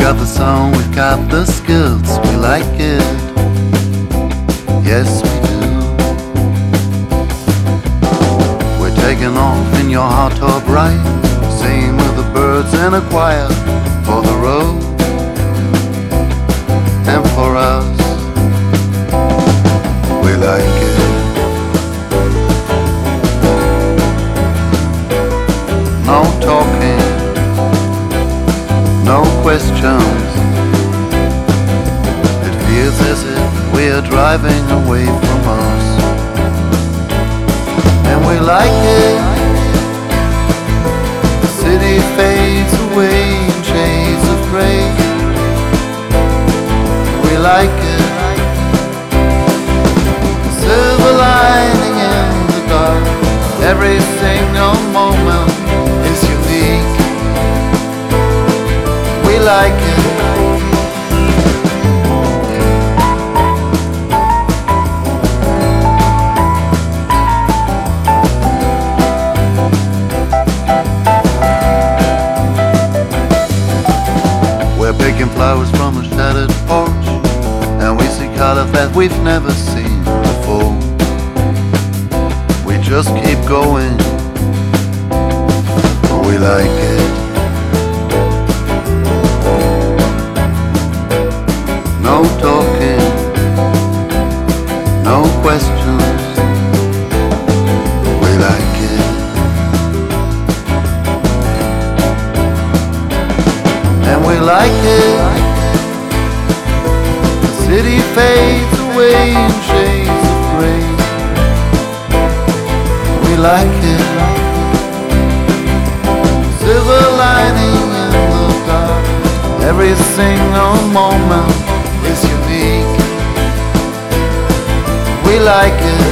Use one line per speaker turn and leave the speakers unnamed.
got the song, we've got the skills, we like it. Yes, we do. We're taking off in your hot tub ride, singing with the birds in a choir for the road and for us. We like it. No talking, no questions. It feels as if we're driving away from us. And we like it. The city fades away in shades of grey. We like it. The silver lining in the dark. Every single moment is unique. We like it. We're picking flowers from a shattered porch, and we see color that we've never seen before. We just keep going. We like it. No talking, no questions. We like it. And we like it. The city fades away in shades of grey. We like it. Silver lining in the dark. Every single moment is unique. We like it.